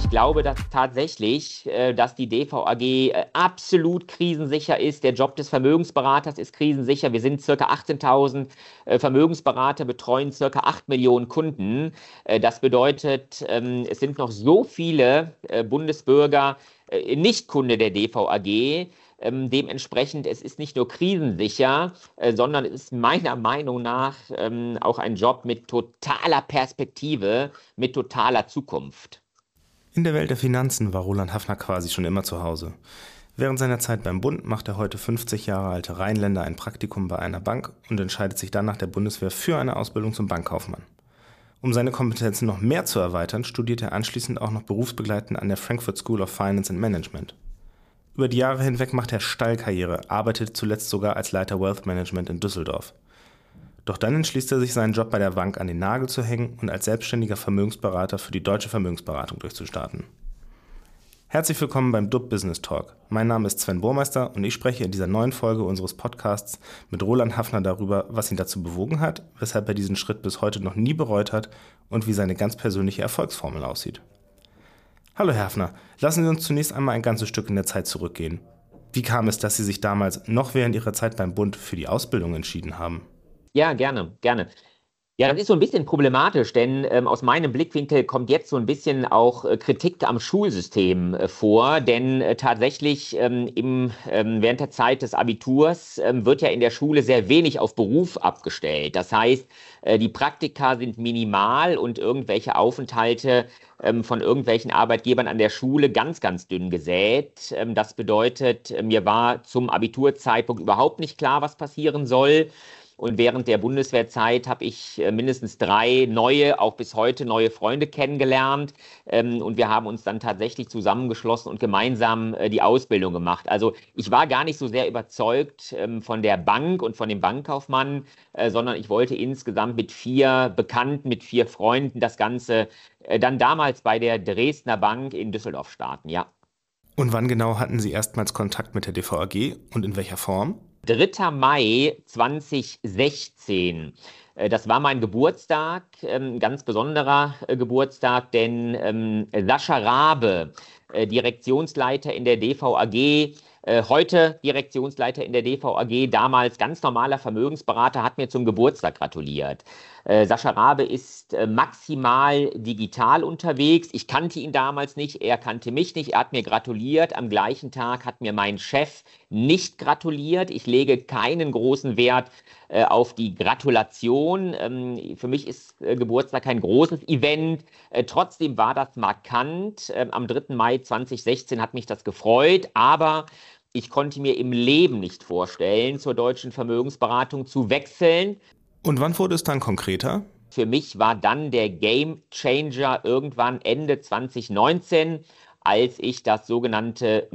Ich glaube, dass tatsächlich, dass die DVAG absolut krisensicher ist. Der Job des Vermögensberaters ist krisensicher. Wir sind circa 18.000 Vermögensberater, betreuen circa 8 Millionen Kunden. Das bedeutet, es sind noch so viele Bundesbürger nicht Kunde der DVAG. Dementsprechend, es ist nicht nur krisensicher, sondern es ist meiner Meinung nach auch ein Job mit totaler Perspektive, mit totaler Zukunft. In der Welt der Finanzen war Roland Haffner quasi schon immer zu Hause. Während seiner Zeit beim Bund macht der heute 50 Jahre alte Rheinländer ein Praktikum bei einer Bank und entscheidet sich dann nach der Bundeswehr für eine Ausbildung zum Bankkaufmann. Um seine Kompetenzen noch mehr zu erweitern, studiert er anschließend auch noch berufsbegleitend an der Frankfurt School of Finance and Management. Über die Jahre hinweg macht er Steilkarriere, arbeitet zuletzt sogar als Leiter Wealth Management in Düsseldorf. Doch dann entschließt er sich, seinen Job bei der Bank an den Nagel zu hängen und als selbstständiger Vermögensberater für die Deutsche Vermögensberatung durchzustarten. Herzlich willkommen beim DUB Business Talk. Mein Name ist Sven Burmeister und ich spreche in dieser neuen Folge unseres Podcasts mit Roland Haffner darüber, was ihn dazu bewogen hat, weshalb er diesen Schritt bis heute noch nie bereut hat und wie seine ganz persönliche Erfolgsformel aussieht. Hallo Herr Haffner, lassen Sie uns zunächst einmal ein ganzes Stück in der Zeit zurückgehen. Wie kam es, dass Sie sich damals noch während Ihrer Zeit beim Bund für die Ausbildung entschieden haben? Ja, gerne, gerne. Ja, das ist so ein bisschen problematisch, denn aus meinem Blickwinkel kommt jetzt so ein bisschen auch Kritik am Schulsystem vor, denn tatsächlich während der Zeit des Abiturs wird ja in der Schule sehr wenig auf Beruf abgestellt. Das heißt, die Praktika sind minimal und irgendwelche Aufenthalte von irgendwelchen Arbeitgebern an der Schule ganz, ganz dünn gesät. Das bedeutet, mir war zum Abiturzeitpunkt überhaupt nicht klar, was passieren soll. Und während der Bundeswehrzeit habe ich mindestens 3 neue, auch bis heute neue Freunde kennengelernt. Und wir haben uns dann tatsächlich zusammengeschlossen und gemeinsam die Ausbildung gemacht. Also ich war gar nicht so sehr überzeugt von der Bank und von dem Bankkaufmann, sondern ich wollte insgesamt mit 4 Bekannten, mit 4 Freunden das Ganze dann damals bei der Dresdner Bank in Düsseldorf starten, ja. Und wann genau hatten Sie erstmals Kontakt mit der DVAG und in welcher Form? 3. Mai 2016. Das war mein Geburtstag, ein ganz besonderer Geburtstag, denn Sascha Rabe, Direktionsleiter in der DVAG, heute Direktionsleiter in der DVAG, damals ganz normaler Vermögensberater, hat mir zum Geburtstag gratuliert. Sascha Rabe ist maximal digital unterwegs. Ich kannte ihn damals nicht, er kannte mich nicht. Er hat mir gratuliert. Am gleichen Tag hat mir mein Chef nicht gratuliert. Ich lege keinen großen Wert auf die Gratulation. Für mich ist Geburtstag kein großes Event. Trotzdem war das markant. Am 3. Mai 2016 hat mich das gefreut, aber ich konnte mir im Leben nicht vorstellen, zur Deutschen Vermögensberatung zu wechseln. Und wann wurde es dann konkreter? Für mich war dann der Game Changer irgendwann Ende 2019, als ich das sogenannte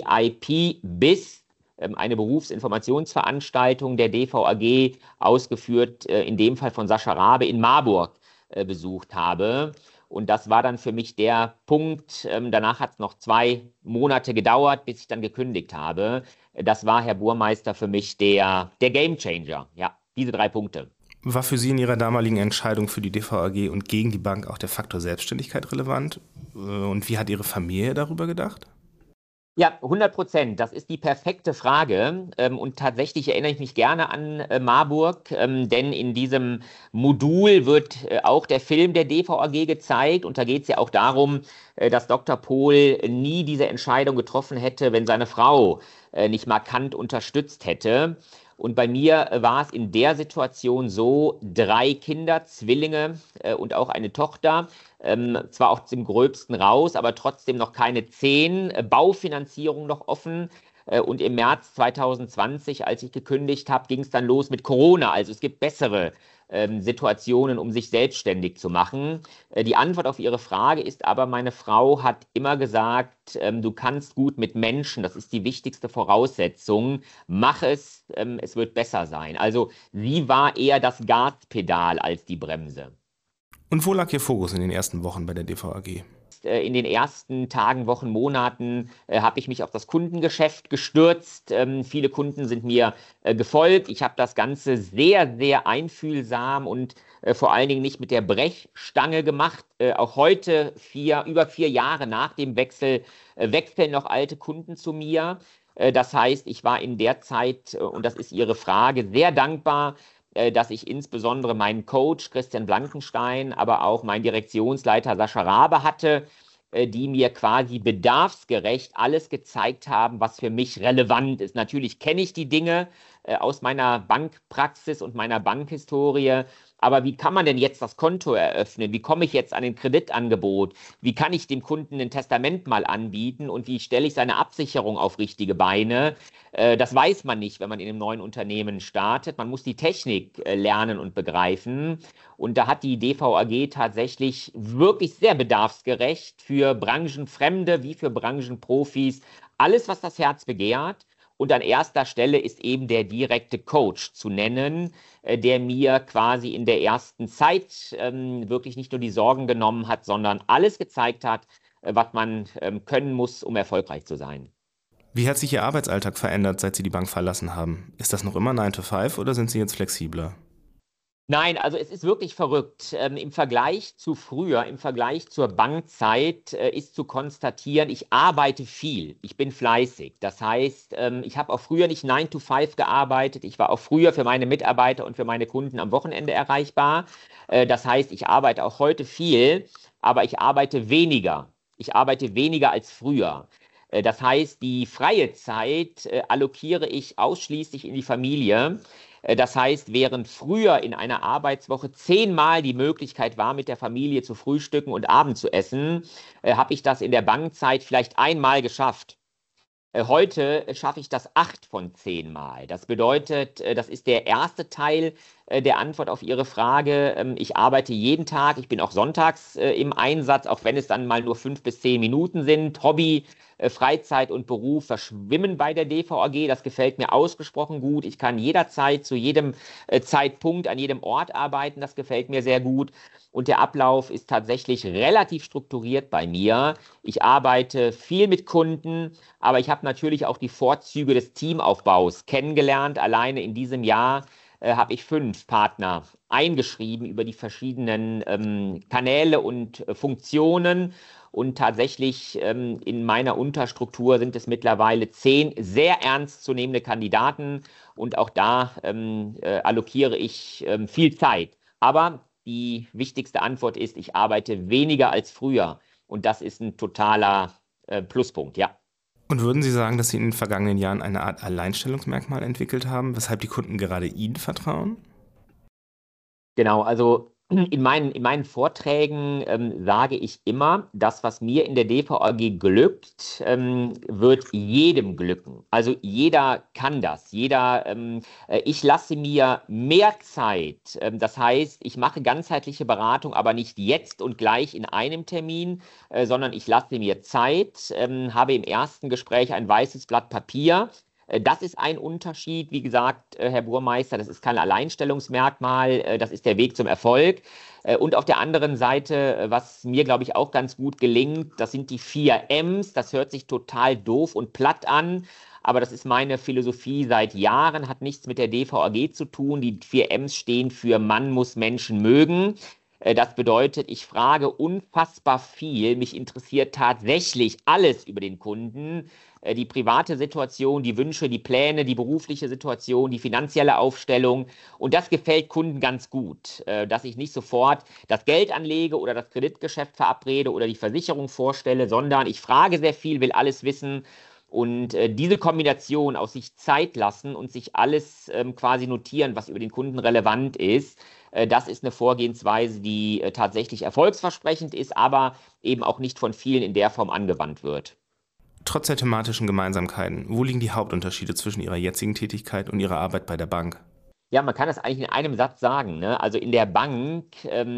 VIP-BIS, eine Berufsinformationsveranstaltung der DVAG, ausgeführt, in dem Fall von Sascha Rabe in Marburg, besucht habe. Und das war dann für mich der Punkt. Danach hat es noch 2 Monate gedauert, bis ich dann gekündigt habe. Das war, Herr Burmeister, für mich der Game Changer. Ja, diese 3 Punkte. War für Sie in Ihrer damaligen Entscheidung für die DVAG und gegen die Bank auch der Faktor Selbstständigkeit relevant? Und wie hat Ihre Familie darüber gedacht? Ja, 100%. Das ist die perfekte Frage. Und tatsächlich erinnere ich mich gerne an Marburg, denn in diesem Modul wird auch der Film der DVAG gezeigt. Und da geht es ja auch darum, dass Dr. Pohl nie diese Entscheidung getroffen hätte, wenn seine Frau nicht markant unterstützt hätte. Und bei mir war es in der Situation so, 3 Kinder, Zwillinge und auch eine Tochter, zwar auch zum Gröbsten raus, aber trotzdem noch keine 10, Baufinanzierung noch offen. Und im März 2020, als ich gekündigt habe, ging es dann los mit Corona. Also es gibt bessere Situationen, um sich selbstständig zu machen. Die Antwort auf Ihre Frage ist aber, meine Frau hat immer gesagt, du kannst gut mit Menschen, das ist die wichtigste Voraussetzung, mach es, es wird besser sein. Also sie war eher das Gaspedal als die Bremse. Und wo lag Ihr Fokus in den ersten Wochen bei der DVAG? In den ersten Tagen, Wochen, Monaten habe ich mich auf das Kundengeschäft gestürzt. Viele Kunden sind mir gefolgt. Ich habe das Ganze sehr, sehr einfühlsam und vor allen Dingen nicht mit der Brechstange gemacht. Auch heute, über 4 Jahre nach dem Wechsel, wechseln noch alte Kunden zu mir. Das heißt, ich war in der Zeit, und das ist Ihre Frage, sehr dankbar, dass ich insbesondere meinen Coach Christian Blankenstein, aber auch meinen Direktionsleiter Sascha Rabe hatte, die mir quasi bedarfsgerecht alles gezeigt haben, was für mich relevant ist. Natürlich kenne ich die Dinge aus meiner Bankpraxis und meiner Bankhistorie, aber wie kann man denn jetzt das Konto eröffnen? Wie komme ich jetzt an ein Kreditangebot? Wie kann ich dem Kunden ein Testament mal anbieten? Und wie stelle ich seine Absicherung auf richtige Beine? Das weiß man nicht, wenn man in einem neuen Unternehmen startet. Man muss die Technik lernen und begreifen. Und da hat die DVAG tatsächlich wirklich sehr bedarfsgerecht für Branchenfremde wie für Branchenprofis alles, was das Herz begehrt. Und an erster Stelle ist eben der direkte Coach zu nennen, der mir quasi in der ersten Zeit wirklich nicht nur die Sorgen genommen hat, sondern alles gezeigt hat, was man können muss, um erfolgreich zu sein. Wie hat sich Ihr Arbeitsalltag verändert, seit Sie die Bank verlassen haben? Ist das noch immer 9 to 5 oder sind Sie jetzt flexibler? Nein, also es ist wirklich verrückt. Im Vergleich zu früher, im Vergleich zur Bankzeit, ist zu konstatieren, ich arbeite viel, ich bin fleißig. Das heißt, ich habe auch früher nicht 9 to 5 gearbeitet. Ich war auch früher für meine Mitarbeiter und für meine Kunden am Wochenende erreichbar. Das heißt, ich arbeite auch heute viel, aber ich arbeite weniger. Ich arbeite weniger als früher. Das heißt, die freie Zeit allokiere ich ausschließlich in die Familie. Das heißt, während früher in einer Arbeitswoche 10-mal die Möglichkeit war, mit der Familie zu frühstücken und Abend zu essen, habe ich das in der Bankzeit vielleicht einmal geschafft. Heute schaffe ich das 8 von 10 Mal. Das bedeutet, das ist der erste Teil der Antwort auf Ihre Frage. Ich arbeite jeden Tag, ich bin auch sonntags im Einsatz, auch wenn es dann mal nur 5 bis 10 Minuten sind. Hobby, Freizeit und Beruf verschwimmen bei der DVAG. Das gefällt mir ausgesprochen gut. Ich kann jederzeit, zu jedem Zeitpunkt, an jedem Ort arbeiten. Das gefällt mir sehr gut. Und der Ablauf ist tatsächlich relativ strukturiert bei mir. Ich arbeite viel mit Kunden, aber ich habe natürlich auch die Vorzüge des Teamaufbaus kennengelernt. Alleine in diesem Jahr habe ich 5 Partner eingeschrieben über die verschiedenen Kanäle und Funktionen. Und tatsächlich in meiner Unterstruktur sind es mittlerweile 10 sehr ernstzunehmende Kandidaten. Und auch da allokiere ich viel Zeit. Aber die wichtigste Antwort ist, ich arbeite weniger als früher. Und das ist ein totaler Pluspunkt, ja. Und würden Sie sagen, dass Sie in den vergangenen Jahren eine Art Alleinstellungsmerkmal entwickelt haben, weshalb die Kunden gerade Ihnen vertrauen? Genau, also in meinen Vorträgen sage ich immer, das, was mir in der DVAG glückt, wird jedem glücken. Also jeder kann das. Ich lasse mir mehr Zeit. Das heißt, ich mache ganzheitliche Beratung, aber nicht jetzt und gleich in einem Termin, sondern ich lasse mir Zeit, habe im ersten Gespräch ein weißes Blatt Papier. Das ist ein Unterschied, wie gesagt, Herr Burmeister, das ist kein Alleinstellungsmerkmal, das ist der Weg zum Erfolg. Und auf der anderen Seite, was mir, glaube ich, auch ganz gut gelingt, das sind die 4 M's. Das hört sich total doof und platt an, aber das ist meine Philosophie seit Jahren, hat nichts mit der DVAG zu tun. Die 4 M's stehen für Mann muss Menschen mögen. Das bedeutet, ich frage unfassbar viel. Mich interessiert tatsächlich alles über den Kunden. Die private Situation, die Wünsche, die Pläne, die berufliche Situation, die finanzielle Aufstellung. Und das gefällt Kunden ganz gut, dass ich nicht sofort das Geld anlege oder das Kreditgeschäft verabrede oder die Versicherung vorstelle, sondern ich frage sehr viel, will alles wissen. Und diese Kombination aus sich Zeit lassen und sich alles quasi notieren, was über den Kunden relevant ist, das ist eine Vorgehensweise, die tatsächlich erfolgsversprechend ist, aber eben auch nicht von vielen in der Form angewandt wird. Trotz der thematischen Gemeinsamkeiten, wo liegen die Hauptunterschiede zwischen Ihrer jetzigen Tätigkeit und Ihrer Arbeit bei der Bank? Ja, man kann das eigentlich in einem Satz sagen, ne? Also in der Bank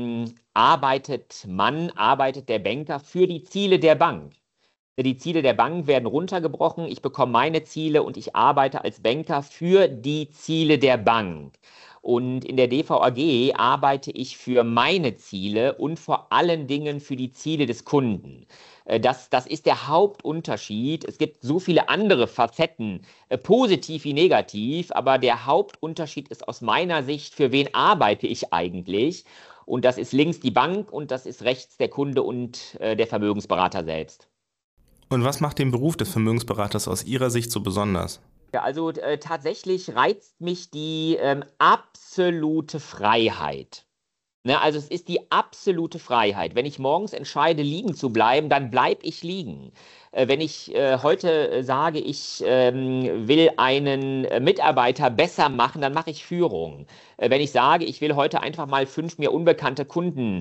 arbeitet der Banker für die Ziele der Bank. Die Ziele der Bank werden runtergebrochen. Ich bekomme meine Ziele und ich arbeite als Banker für die Ziele der Bank. Und in der DVAG arbeite ich für meine Ziele und vor allen Dingen für die Ziele des Kunden. Das ist der Hauptunterschied. Es gibt so viele andere Facetten, positiv wie negativ, aber der Hauptunterschied ist aus meiner Sicht, für wen arbeite ich eigentlich? Und das ist links die Bank und das ist rechts der Kunde und der Vermögensberater selbst. Und was macht den Beruf des Vermögensberaters aus Ihrer Sicht so besonders? Ja, also tatsächlich reizt mich die absolute Freiheit. Ne, also es ist die absolute Freiheit. Wenn ich morgens entscheide, liegen zu bleiben, dann bleibe ich liegen. Wenn ich heute sage, ich will einen Mitarbeiter besser machen, dann mache ich Führung. Wenn ich sage, ich will heute einfach mal 5 mir unbekannte Kunden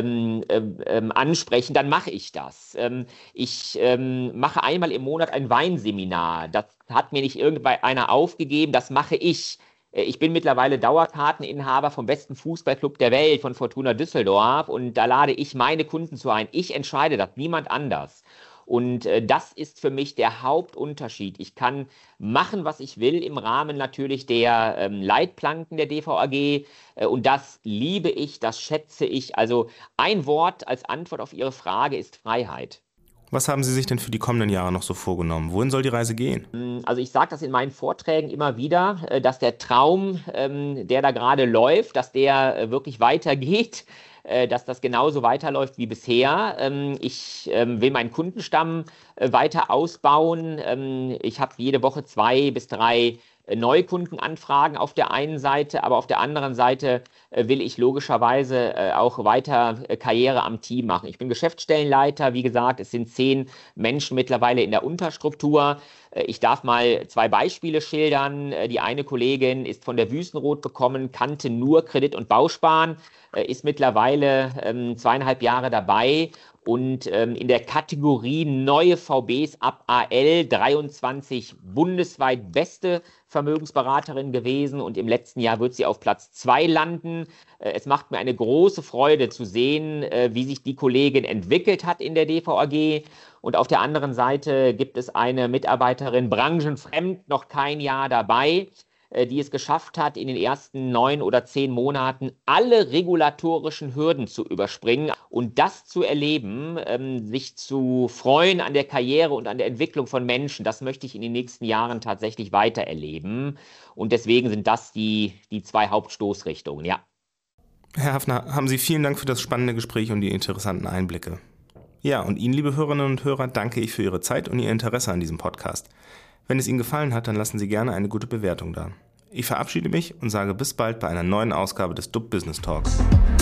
ansprechen, dann mache ich das. Ich mache einmal im Monat ein Weinseminar. Das hat mir nicht irgendeiner aufgegeben, das mache ich. Ich bin mittlerweile Dauerkarteninhaber vom besten Fußballclub der Welt, von Fortuna Düsseldorf, und da lade ich meine Kunden zu ein. Ich entscheide das, niemand anders. Und das ist für mich der Hauptunterschied. Ich kann machen, was ich will, im Rahmen natürlich der Leitplanken der DVAG. Und das liebe ich, das schätze ich. Also ein Wort als Antwort auf Ihre Frage ist Freiheit. Was haben Sie sich denn für die kommenden Jahre noch so vorgenommen? Wohin soll die Reise gehen? Also ich sage das in meinen Vorträgen immer wieder, dass der Traum, der da gerade läuft, dass der wirklich weitergeht, dass das genauso weiterläuft wie bisher. Ich will meinen Kundenstamm weiter ausbauen. Ich habe jede Woche 2 bis 3 Neukundenanfragen auf der einen Seite, aber auf der anderen Seite will ich logischerweise auch weiter Karriere am Team machen. Ich bin Geschäftsstellenleiter, wie gesagt, es sind 10 Menschen mittlerweile in der Unterstruktur. Ich darf mal 2 Beispiele schildern. Die eine Kollegin ist von der Wüstenrot gekommen, kannte nur Kredit und Bausparen, ist mittlerweile 2,5 Jahre dabei und in der Kategorie neue VBs ab AL 23 bundesweit beste Vermögensberaterin gewesen, und im letzten Jahr wird sie auf Platz 2 landen. Es macht mir eine große Freude zu sehen, wie sich die Kollegin entwickelt hat in der DVAG. Und auf der anderen Seite gibt es eine Mitarbeiterin, branchenfremd, noch kein Jahr dabei, die es geschafft hat, in den ersten 9 oder 10 Monaten alle regulatorischen Hürden zu überspringen. Und das zu erleben, sich zu freuen an der Karriere und an der Entwicklung von Menschen, das möchte ich in den nächsten Jahren tatsächlich weiter erleben. Und deswegen sind das die 2 Hauptstoßrichtungen, ja. Herr Haffner, haben Sie vielen Dank für das spannende Gespräch und die interessanten Einblicke. Ja, und Ihnen, liebe Hörerinnen und Hörer, danke ich für Ihre Zeit und Ihr Interesse an diesem Podcast. Wenn es Ihnen gefallen hat, dann lassen Sie gerne eine gute Bewertung da. Ich verabschiede mich und sage bis bald bei einer neuen Ausgabe des DUB Business Talks.